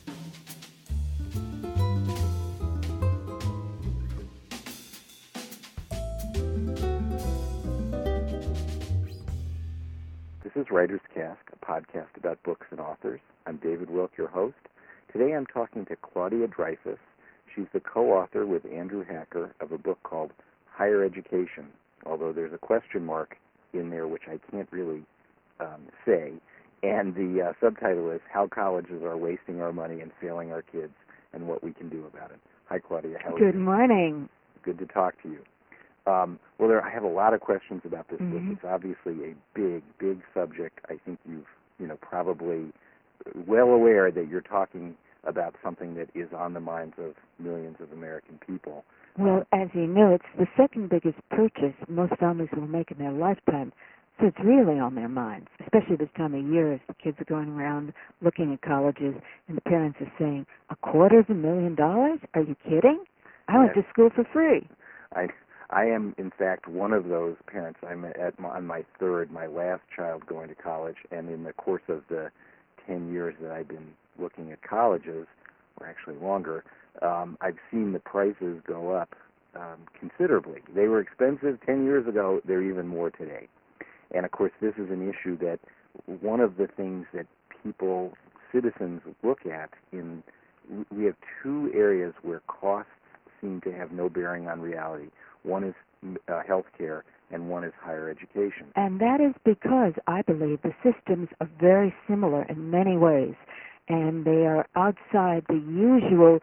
This is Writer's Cast, a podcast about books and authors. I'm David Wilk, your host. Today I'm talking to Claudia Dreyfus. She's the co-author with Andrew Hacker of a book called Higher Education, although there's a question mark in there which I can't really say. And the subtitle is How Colleges Are Wasting Our Money and Failing Our Kids and What We Can Do About It. Hi, Claudia. How are you? Good morning. Good to talk to you. I have a lot of questions about this book. It's obviously a big, big subject. I think you've, probably well aware that you're talking about something that is on the minds of millions of American people. Well, as you know, it's the second biggest purchase most families will make in their lifetime, so it's really on their minds, especially this time of year as the kids are going around looking at colleges and the parents are saying, $250,000? Are you kidding? I went to school for free. I am, in fact, one of those parents. I'm on my last child going to college, and in the course of the 10 years that I've been looking at colleges, or actually longer, I've seen the prices go up considerably. They were expensive 10 years ago. They're even more today. And, of course, this is an issue that one of the things that citizens look at we have two areas where costs seem to have no bearing on reality. One is health care, and one is higher education. And that is because, I believe, the systems are very similar in many ways, and they are outside the usual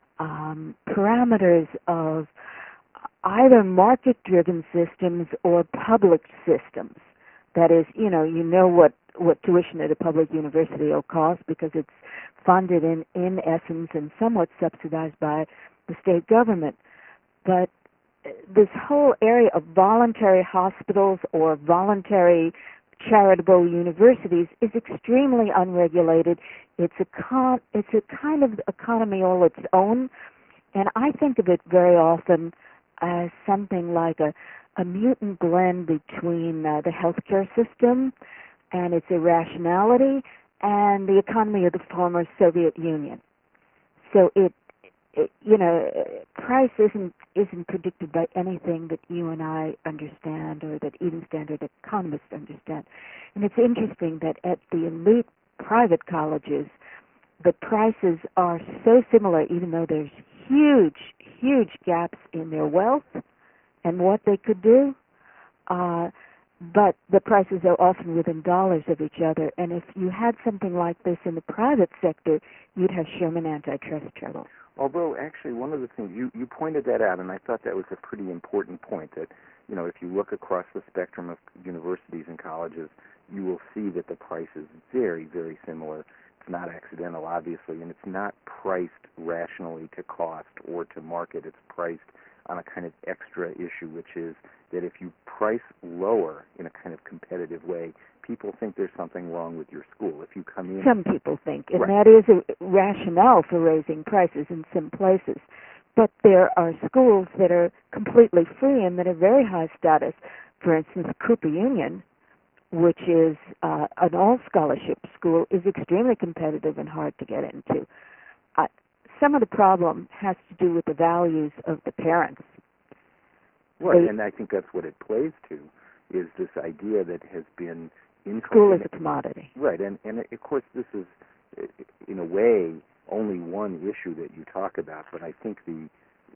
parameters of either market-driven systems or public systems. That is, you know what tuition at a public university will cost because it's funded in essence and somewhat subsidized by the state government. But this whole area of voluntary hospitals or voluntary charitable universities is extremely unregulated. It's a kind of economy all its own, and I think of it very often as something like a mutant blend between the healthcare system and its irrationality and the economy of the former Soviet Union. So price isn't predicted by anything that you and I understand or that even standard economists understand. And it's interesting that at the elite private colleges, the prices are so similar, even though there's huge, huge gaps in their wealth and what they could do. But the prices are often within dollars of each other. And if you had something like this in the private sector, you'd have Sherman antitrust trouble. Although, actually, one of the things, you pointed that out, and I thought that was a pretty important point, that, if you look across the spectrum of universities and colleges, you will see that the price is very, very similar. It's not accidental, obviously, and it's not priced rationally to cost or to market. It's priced on a kind of extra issue, which is that if you price lower in a kind of competitive way, people think there's something wrong with your school. If you come in... Some people think, and right. That is a rationale for raising prices in some places. But there are schools that are completely free and that are very high status. For instance, Cooper Union, which is an all-scholarship school, is extremely competitive and hard to get into. Some of the problem has to do with the values of the parents. Right, and I think that's what it plays to, is this idea that has been... School is a commodity. Right, and of course this is, in a way, only one issue that you talk about, but I think the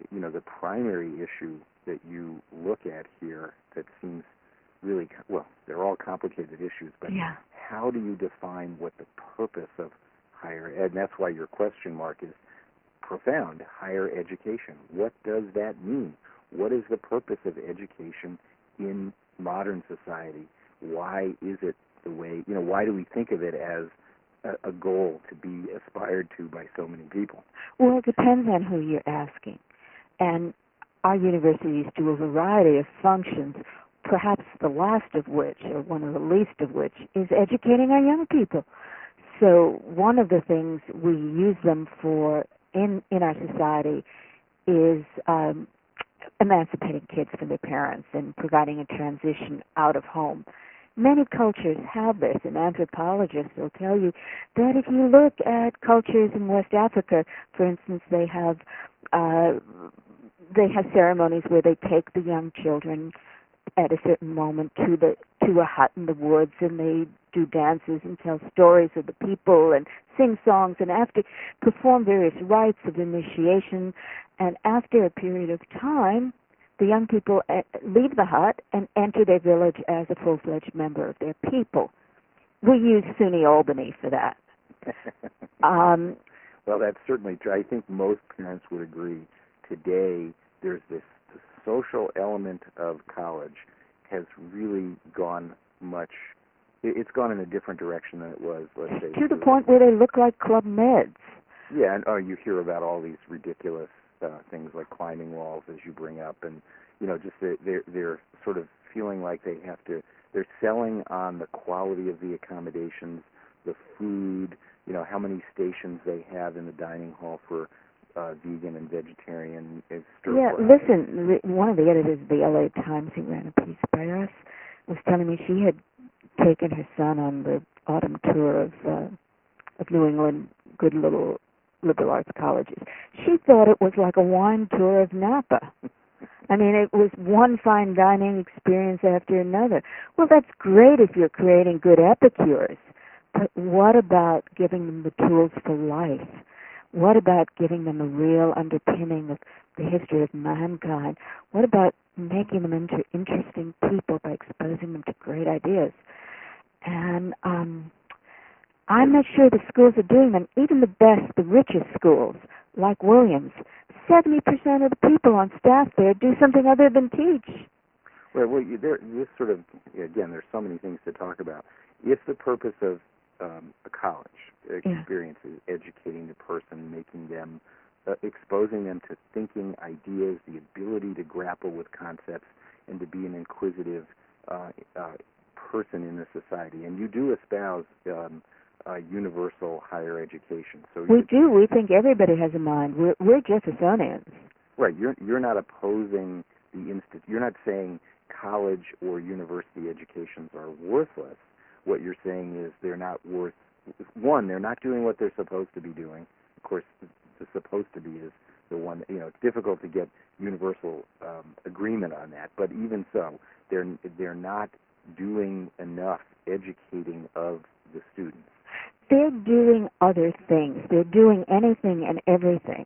primary issue that you look at here that seems really, they're all complicated issues, but how do you define what the purpose of higher ed, and that's why your question mark is profound, higher education. What does that mean? What is the purpose of education in modern society? Why is it the way, why do we think of it as a goal to be aspired to by so many people? Well, it depends on who you're asking. And our universities do a variety of functions, perhaps the last of which, or one of the least of which, is educating our young people. So one of the things we use them for in our society is emancipating kids from their parents and providing a transition out of home. Many cultures have this, and anthropologists will tell you that if you look at cultures in West Africa, for instance, they have ceremonies where they take the young children at a certain moment to a hut in the woods, and they do dances and tell stories of the people and sing songs, and after perform various rites of initiation, and after a period of time, the young people leave the hut and enter their village as a full-fledged member of their people. We use SUNY Albany for that. Well, that's certainly true. I think most parents would agree. Today, there's the social element of college has really gone much. It's gone in a different direction than it was, let's say. To the point where they look like Club Meds. Yeah, and you hear about all these ridiculous things like climbing walls, as you bring up, and just they're sort of feeling like they have to. They're selling on the quality of the accommodations, the food, how many stations they have in the dining hall for vegan and vegetarian. Yeah, listen, one of the editors of the LA Times who ran a piece by us was telling me she had taken her son on the autumn tour of New England good little liberal arts colleges. She thought it was like a wine tour of Napa. I mean, it was one fine dining experience after another. Well, that's great if you're creating good epicures, but what about giving them the tools for life? What about giving them a real underpinning of the history of mankind? What about making them into interesting people by exposing them to great ideas? And I'm not sure the schools are doing them. Even the best, the richest schools, like Williams, 70% of the people on staff there do something other than teach. Well, this sort of, again, there's so many things to talk about. If the purpose of a college experience is educating the person, making them, exposing them to thinking, ideas, the ability to grapple with concepts, and to be an inquisitive person in the society, and you do espouse universal higher education. So we do. We think everybody has a mind. We're Jeffersonians. Right. You're not opposing the You're not saying college or university educations are worthless. What you're saying is they're not worth. One, they're not doing what they're supposed to be doing. Of course, the supposed to be is the one. It's difficult to get universal agreement on that. But even so, they're not doing enough educating of the students. They're doing other things. They're doing anything and everything.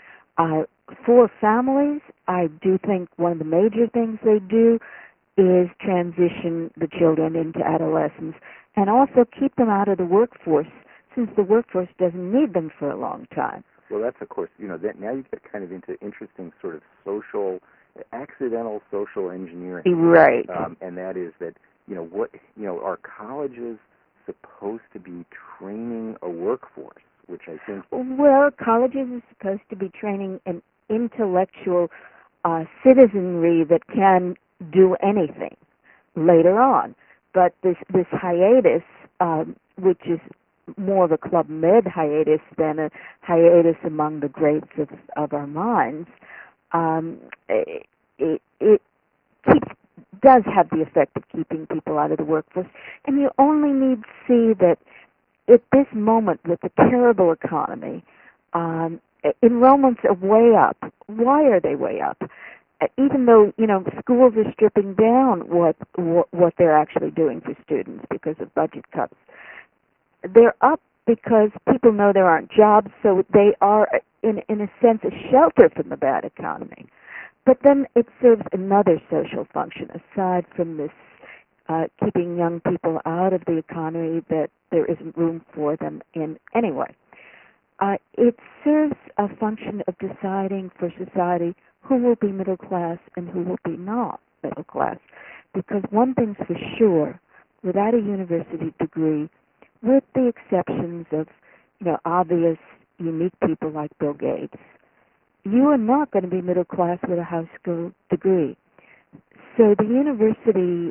For families, I do think one of the major things they do is transition the children into adolescence and also keep them out of the workforce, since the workforce doesn't need them for a long time. Well, that's, of course, that now you get kind of into interesting sort of accidental social engineering. Right. And that is that, are colleges supposed to be training a workforce, which I think... Well, colleges are supposed to be training an intellectual citizenry that can do anything later on. But this hiatus, which is more of a Club Med hiatus than a hiatus among the greats of our minds, it does have the effect of keeping people out of the workforce. And you only need to see that at this moment with the terrible economy, enrollments are way up. Why are they way up? Even though, schools are stripping down what they're actually doing for students because of budget cuts. They're up because people know there aren't jobs, so they are, in a sense, a shelter from the bad economy. But then it serves another social function, aside from this keeping young people out of the economy that there isn't room for them in anyway. It serves a function of deciding for society who will be middle class and who will be not middle class. Because one thing's for sure, without a university degree, with the exceptions of, obvious, unique people like Bill Gates, you are not going to be middle class with a high school degree. So the university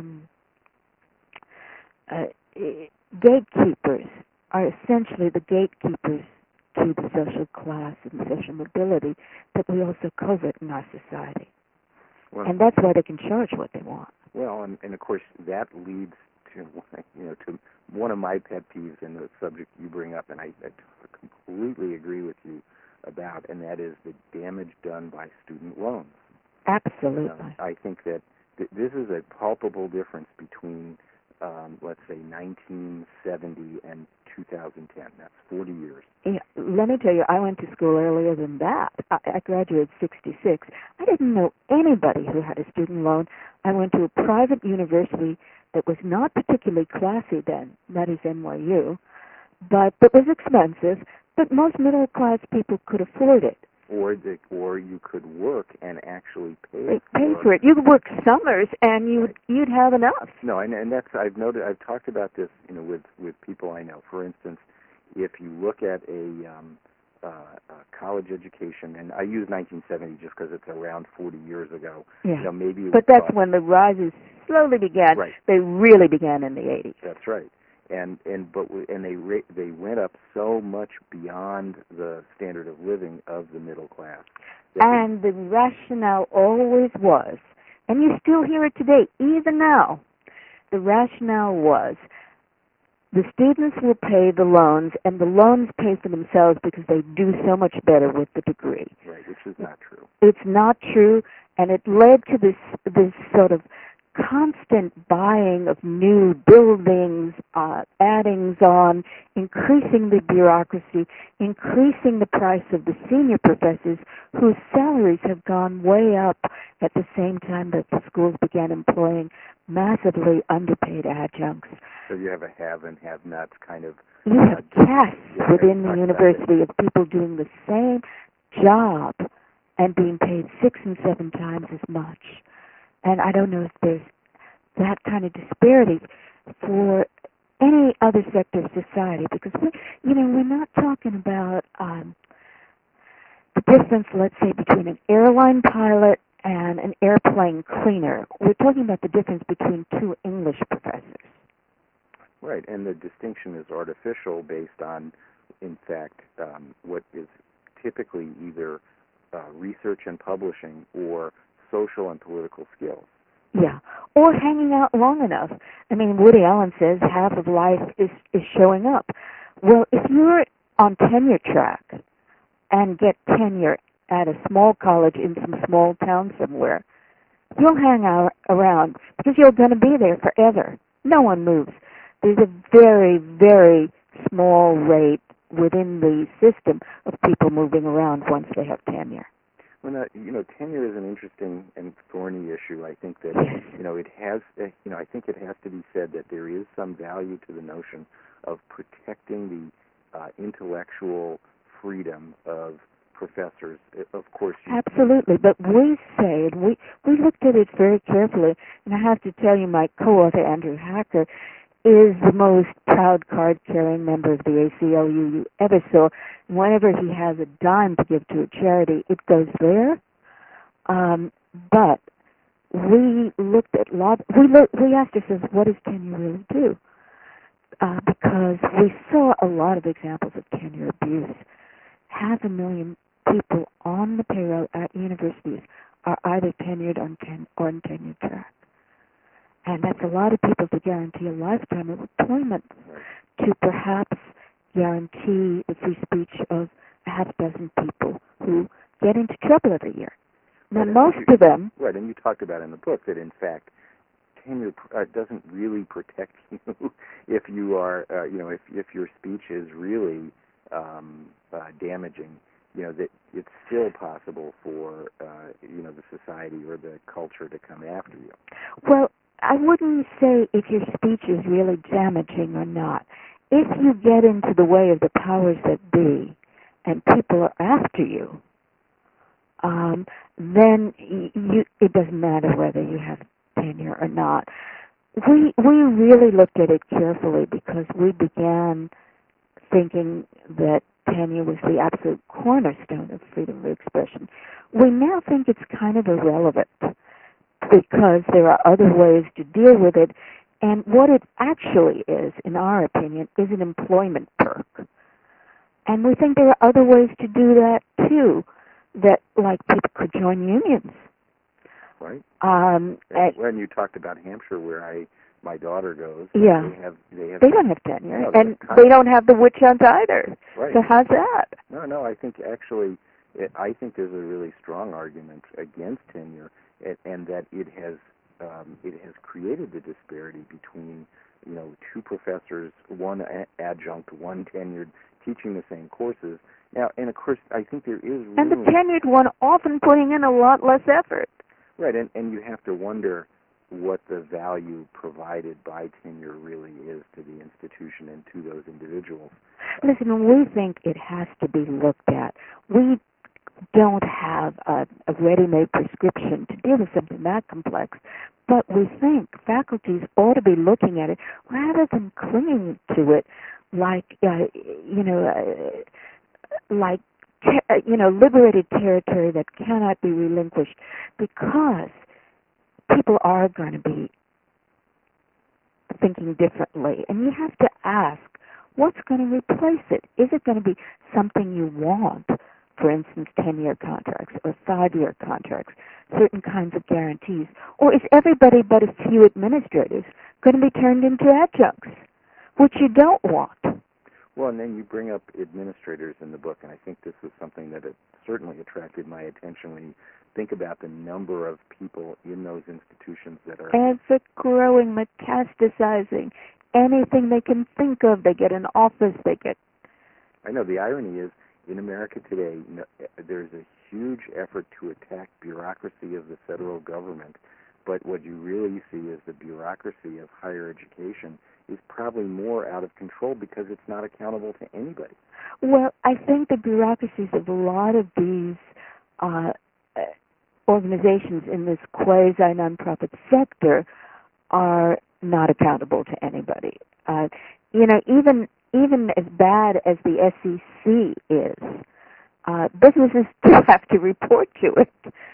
gatekeepers are essentially the gatekeepers to the social class and social mobility that we also covet in our society. Well, and that's why they can charge what they want. Well, and of course that leads to one of my pet peeves in the subject you bring up, and I completely agree with you about, and that is the damage done by student loans. Absolutely. I think that this is a palpable difference between, let's say, 1970 and 2010. That's 40 years. Yeah, let me tell you, I went to school earlier than that. I graduated 66. I didn't know anybody who had a student loan. I went to a private university that was not particularly classy then, that is NYU, but it was expensive, but most middle-class people could afford it. Or you could work and actually pay for it. You could work summers and you'd have enough. No, and that's I've talked about this, with people I know. For instance, if you look at a college education, and I use 1970 just because it's around 40 years ago. Yeah. Maybe. But that's when the rises slowly began. Right. They really began in the 80s. That's right. And they went up so much beyond the standard of living of the middle class. And the rationale always was, and you still hear it today, even now, the rationale was the students will pay the loans, and the loans pay for themselves because they do so much better with the degree. Right, which is not true. It's not true, and it led to this sort of constant buying of new buildings, addings on, increasing the bureaucracy, increasing the price of the senior professors whose salaries have gone way up at the same time that the schools began employing massively underpaid adjuncts. So you have a have and have-nots kind of... You have castes within the university of people doing the same job and being paid 6 and 7 times as much. And I don't know if there's that kind of disparity for any other sector of society, because we're not talking about the difference, let's say, between an airline pilot and an airplane cleaner. We're talking about the difference between 2 English professors. Right, and the distinction is artificial based on, in fact, what is typically either research and publishing or social and political skills. Yeah, or hanging out long enough. I mean, Woody Allen says half of life is showing up. Well, if you're on tenure track and get tenure at a small college in some small town somewhere, you'll hang out around because you're going to be there forever. No one moves. There's a very, very small rate within the system of people moving around once they have tenure. Well, tenure is an interesting and thorny issue. I think that it has. I think it has to be said that there is some value to the notion of protecting the intellectual freedom of professors. Of course, absolutely. But we say, and we looked at it very carefully, and I have to tell you, my co-author Andrew Hacker is the most proud card-carrying member of the ACLU you ever saw. Whenever he has a dime to give to a charity, it goes there. But we looked at we asked ourselves, what does tenure really do? Because we saw a lot of examples of tenure abuse. 500,000 people on the payroll at universities are either tenured or on tenure track. And that's a lot of people to guarantee a lifetime of employment, to perhaps guarantee the free speech of a half dozen people who get into trouble every year. Now, most of them... Right, and you talked about in the book that, in fact, tenure doesn't really protect you if you are, if your speech is really damaging. That it's still possible for, the society or the culture to come after you. Well, I wouldn't say if your speech is really damaging or not. If you get into the way of the powers that be and people are after you, then it doesn't matter whether you have tenure or not. We really looked at it carefully because we began thinking that tenure was the absolute cornerstone of freedom of expression. We now think it's kind of irrelevant because there are other ways to deal with it, and what it actually is, in our opinion, is an employment perk. And we think there are other ways to do that, too, that, like, people could join unions. Right. And when you talked about Hampshire, where I my daughter goes, Yeah. They don't have tenure, no, and they don't have the witch hunt either. Right. So how's that? No, I think actually, I think there's a really strong argument against tenure, and that it has created the disparity between, two professors, one adjunct, one tenured, teaching the same courses. Now, and of course, I think there is room. And the tenured one often putting in a lot less effort. Right, and you have to wonder what the value provided by tenure really is to the institution and to those individuals. Listen, we think it has to be looked at. We don't have a ready-made prescription to deal with something that complex, but we think faculties ought to be looking at it rather than clinging to it like, liberated territory that cannot be relinquished, because people are going to be thinking differently, and you have to ask, what's going to replace it? Is it going to be something you want? For instance, 10-year contracts or 5-year contracts, certain kinds of guarantees? Or is everybody but a few administrators going to be turned into adjuncts, which you don't want? Well, and then you bring up administrators in the book, and I think this is something that certainly attracted my attention when you think about the number of people in those institutions that are ever-growing, metastasizing. Anything they can think of, they get an office, they get... I know, the irony is, in America today, there's a huge effort to attack bureaucracy of the federal government, but what you really see is the bureaucracy of higher education is probably more out of control because it's not accountable to anybody. Well, I think the bureaucracies of a lot of these organizations in this quasi-nonprofit sector are not accountable to anybody. Even as bad as the SEC is, businesses do have to report to it.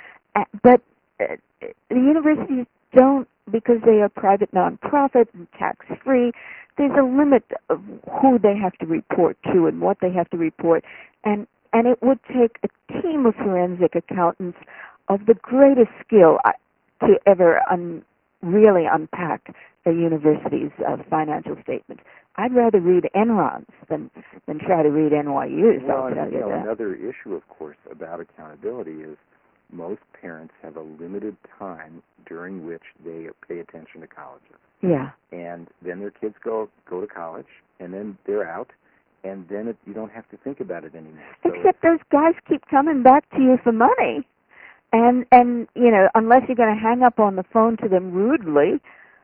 But the universities don't, because they are private nonprofit and tax-free. There's a limit of who they have to report to and what they have to report. And it would take a team of forensic accountants of the greatest skill to ever really unpack a university's financial statements. I'd rather read Enron's than try to read NYU's. Well, I'll tell you that. Another issue, of course, about accountability is most parents have a limited time during which they pay attention to colleges. Yeah. And then their kids go to college, and then they're out, and then you don't have to think about it anymore. Except those guys keep coming back to you for money. And unless you're going to hang up on the phone to them rudely,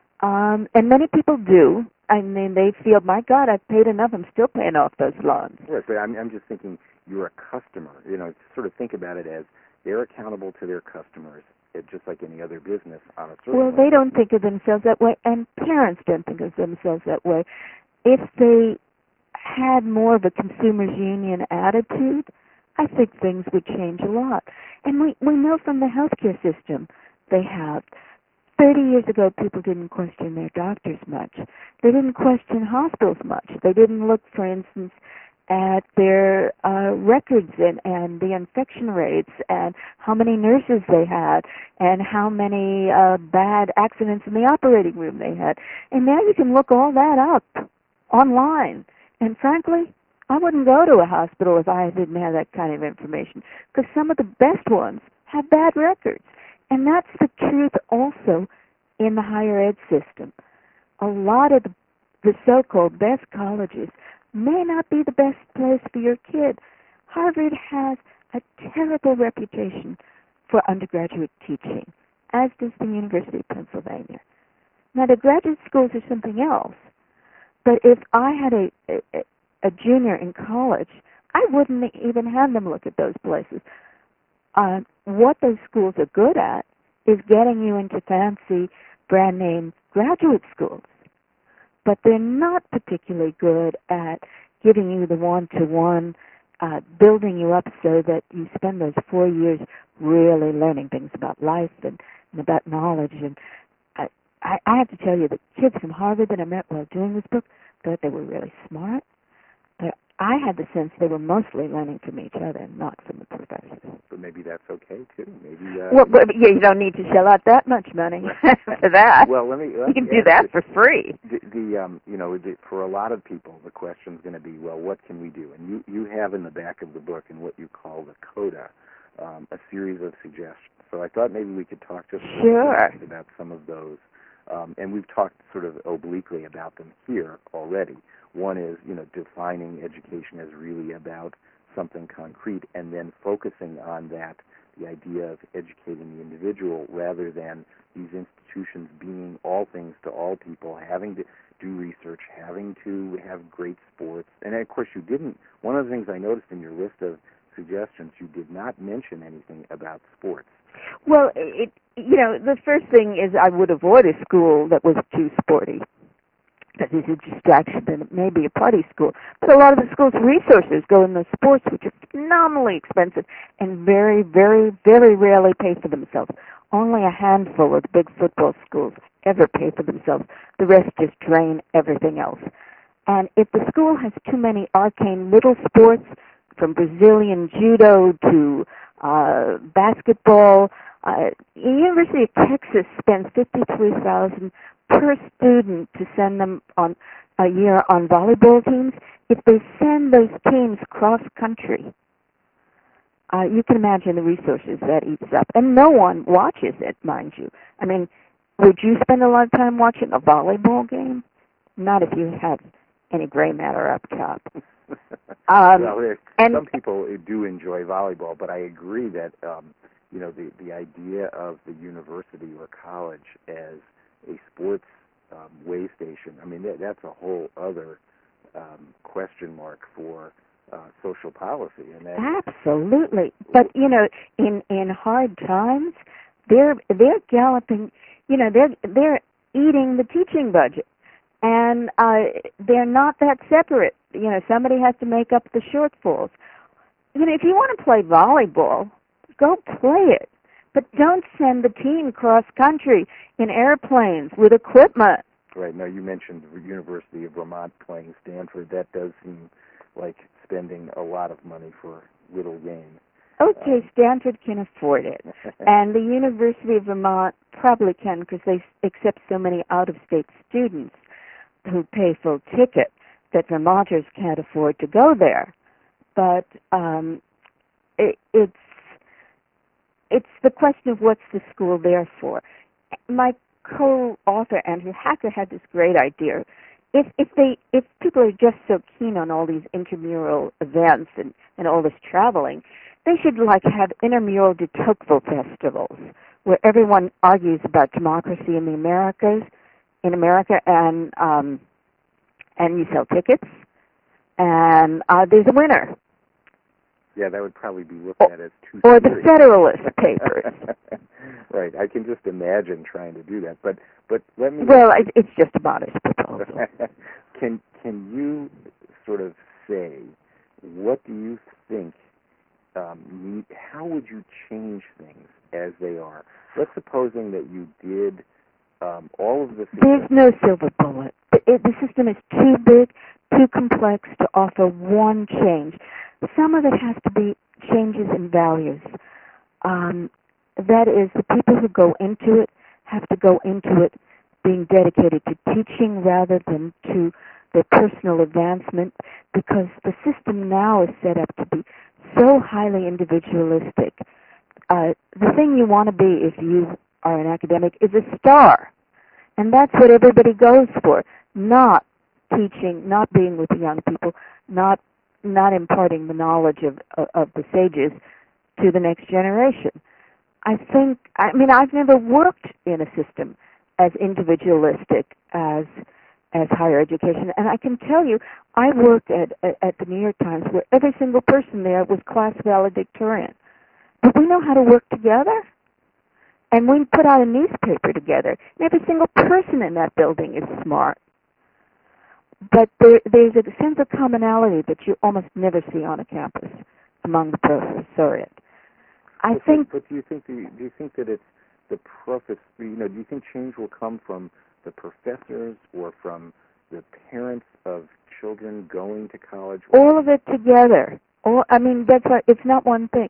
and many people do. I mean, they feel, my God, I've paid enough. I'm still paying off those loans. Right, but I'm just thinking you're a customer. Sort of think about it as they're accountable to their customers, just like any other business on a certain Well, they don't think of themselves that way, and parents don't think of themselves that way. If they had more of a consumers union attitude, I think things would change a lot. And we know from the healthcare system they have. 30 years ago, people didn't question their doctors much. They didn't question hospitals much. They didn't look, for instance, at their records and the infection rates and how many nurses they had and how many bad accidents in the operating room they had. And now you can look all that up online. And frankly, I wouldn't go to a hospital if I didn't have that kind of information, because some of the best ones have bad records. And that's the truth also in the higher ed system. A lot of the so-called best colleges may not be the best place for your kid. Harvard has a terrible reputation for undergraduate teaching, as does the University of Pennsylvania. Now, the graduate schools are something else, but if I had a junior in college, I wouldn't even have them look at those places. What those schools are good at is getting you into fancy brand-name graduate schools. But they're not particularly good at giving you the one-to-one, building you up so that you spend those 4 years really learning things about life and about knowledge. And I have to tell you, the kids from Harvard that I met while doing this book thought they were really smart. But I had the sense they were mostly learning from each other, not from the professors. maybe that's okay too. Maybe well, but yeah, you don't need to shell out that much money for that. Well, you can do that for free. For a lot of people, the question's going to be, well, what can we do? And you have in the back of the book, in what you call the coda, a series of suggestions. So I thought maybe we could talk just a little bit about some of those. And we've talked sort of obliquely about them here already. One is, defining education as really about something concrete, and then focusing on that, the idea of educating the individual rather than these institutions being all things to all people, having to do research, having to have great sports. And of course you didn't, one of the things I noticed in your list of suggestions, you did not mention anything about sports. Well, the first thing is I would avoid a school that was too sporty. That is a distraction, and it may be a party school. But a lot of the school's resources go in the sports, which are phenomenally expensive and very, very, very rarely pay for themselves. Only a handful of the big football schools ever pay for themselves. The rest just drain everything else. And if the school has too many arcane little sports, from Brazilian judo to basketball, University of Texas spends $53,000 per student to send them on a year on volleyball teams. If they send those teams cross country, you can imagine the resources that eats up. And no one watches it, mind you. I mean, would you spend a lot of time watching a volleyball game? Not if you have any gray matter up top. Some people do enjoy volleyball, but I agree that the idea of the university or college as a sports way station, I mean, that's a whole other question mark for social policy. And absolutely. But in hard times, they're galloping. They're eating the teaching budget, and they're not that separate. Somebody has to make up the shortfalls. If you want to play volleyball, go play it. But don't send the team cross country in airplanes with equipment. Right. Now, you mentioned the University of Vermont playing Stanford. That does seem like spending a lot of money for little gain. Okay, Stanford can afford it. And the University of Vermont probably can, because they accept so many out-of-state students who pay full ticket that Vermonters can't afford to go there. But it's the question of what's the school there for. My co-author Andrew Hacker had this great idea. If people are just so keen on all these intramural events and all this traveling, they should have intramural de Tocqueville festivals where everyone argues about democracy in America, and you sell tickets, and there's a winner. Yeah, that would probably be looked at as too or serious. The Federalist Papers. Right, I can just imagine trying to do that. But let me. Well, it's just a modest proposal. Can you sort of say, what do you think? How would you change things as they are? Let's supposing that you did all of the things. There's no silver bullet. The system is too big, too complex to offer one change. Some of it has to be changes in values. That is, the people who go into it have to go into it being dedicated to teaching rather than to their personal advancement, because the system now is set up to be so highly individualistic. The thing you want to be if you are an academic is a star. And that's what everybody goes for, not teaching, not being with the young people, not imparting the knowledge of the sages to the next generation. I've never worked in a system as individualistic as higher education, and I can tell you, I worked at the New York Times where every single person there was class valedictorian. But we know how to work together, and we put out a newspaper together, and every single person in that building is smart. But there's a sense of commonality that you almost never see on a campus among the professoriate. But do you think that it's the professor? Do you think change will come from the professors or from the parents of children going to college? All of it together. That's why it's not one thing.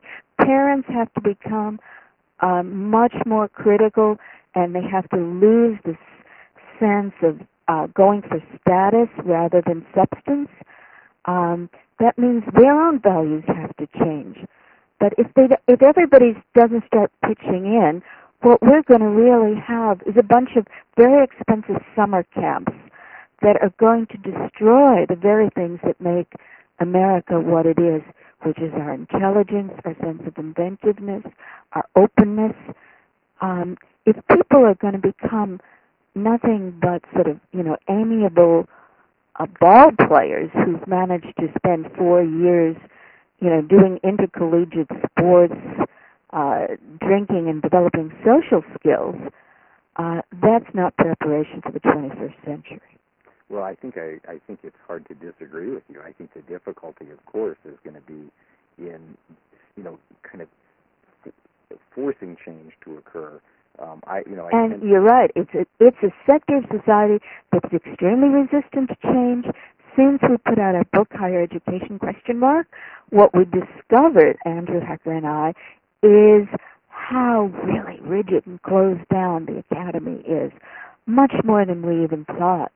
parents have to become much more critical, and they have to lose this sense of going for status rather than substance. That means their own values have to change. But if everybody doesn't start pitching in, what we're going to really have is a bunch of very expensive summer camps that are going to destroy the very things that make America what it is, which is our intelligence, our sense of inventiveness, our openness. If people are going to become nothing but sort of, amiable ball players who've managed to spend 4 years, doing intercollegiate sports, drinking and developing social skills, that's not preparation for the 21st century. Well, I think it's hard to disagree with you. I think the difficulty, of course, is going to be in, kind of forcing change to occur. And you're right. It's a sector of society that's extremely resistant to change. Since we put out our book, Higher Education ? What we discovered, Andrew Hacker and I, is how really rigid and closed down the academy is, much more than we even thought.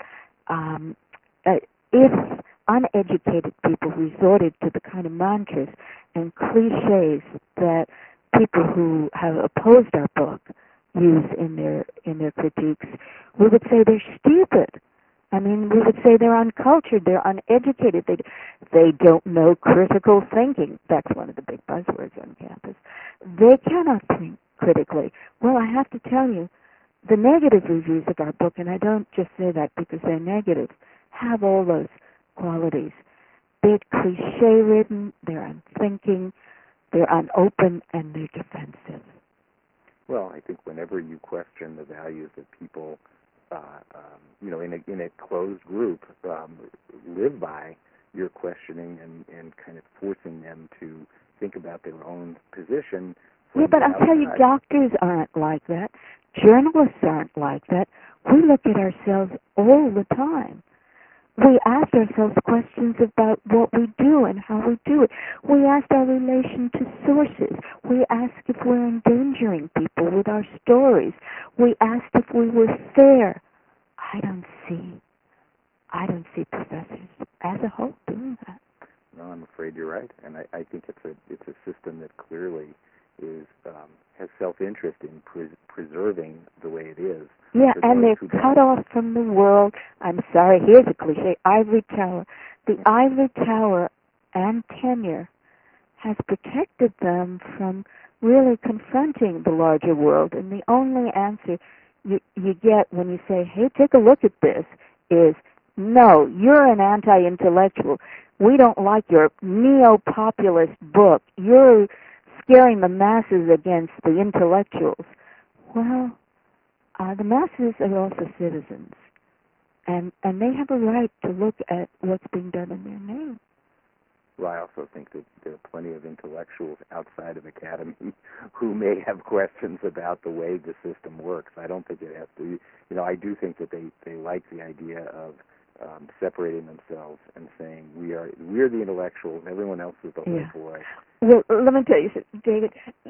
If uneducated people resorted to the kind of mantras and cliches that people who have opposed our book use in their critiques, we would say they're stupid. I mean, we would say they're uncultured, they're uneducated, they don't know critical thinking. That's one of the big buzzwords on campus. They cannot think critically. Well, I have to tell you, the negative reviews of our book, and I don't just say that because they're negative, have all those qualities. They're cliche-ridden, they're unthinking, they're unopen, and they're defensive. Well, I think whenever you question the values that people, in a closed group, live by, you're questioning and kind of forcing them to think about their own position. Yeah, but I'll tell you, doctors aren't like that. Journalists aren't like that. We look at ourselves all the time. We ask ourselves questions about what we do and how we do it. We ask our relation to sources. We ask if we're endangering people with our stories. We ask if we were fair. I don't see professors as a whole doing that. No, I'm afraid you're right, and I think it's a system that clearly is has self-interest in preserving the way it is. Yeah, and they're cut off from the world. I'm sorry, here's a cliche, ivory tower. The ivory tower and tenure has protected them from really confronting the larger world, and the only answer you get when you say, hey, take a look at this, is, no, you're an anti-intellectual. We don't like your neo-populist book. You're scaring the masses against the intellectuals. Well, the masses are also citizens, and they have a right to look at what's being done in their name. Well, I also think that there are plenty of intellectuals outside of academy who may have questions about the way the system works. I don't think it has to. I do think that they like the idea of separating themselves and saying we're the intellectuals, everyone else is the whole boy. Well, let me tell you, David.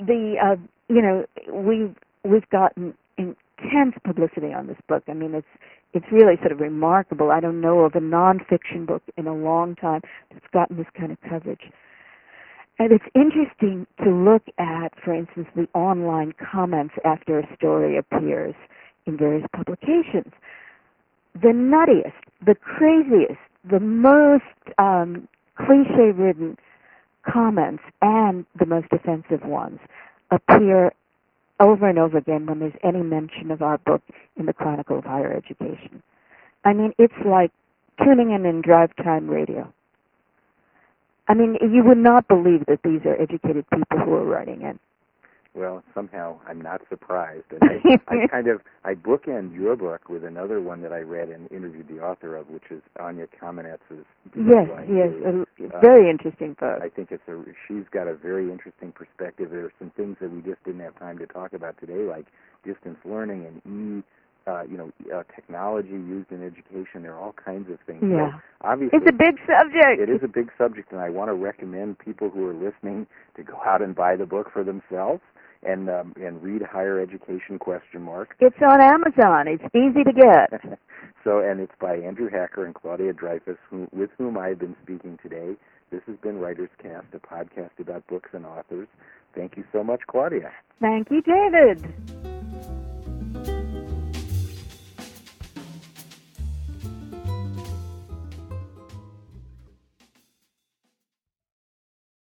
We've gotten intense publicity on this book. I mean, it's really sort of remarkable. I don't know of a nonfiction book in a long time that's gotten this kind of coverage. And it's interesting to look at, for instance, the online comments after a story appears in various publications. The nuttiest, the craziest, the most cliche-ridden comments and the most offensive ones appear over and over again when there's any mention of our book in the Chronicle of Higher Education. I mean, it's like tuning in drive time radio. I mean, you would not believe that these are educated people who are writing in. Well, somehow I'm not surprised. And I bookend your book with another one that I read and interviewed the author of, which is Anya Kamenetz's. Yes, a very interesting book. I think she's got a very interesting perspective. There are some things that we just didn't have time to talk about today, like distance learning and technology used in education. There are all kinds of things. Yeah. So obviously, it's a big subject. It is a big subject, and I want to recommend people who are listening to go out and buy the book for themselves and read Higher Education ? It's on Amazon. It's easy to get. So, and it's by Andrew Hacker and Claudia Dreyfus, with whom I've been speaking today. This has been Writers Cast, a podcast about books and authors. Thank you so much, Claudia. Thank you, David.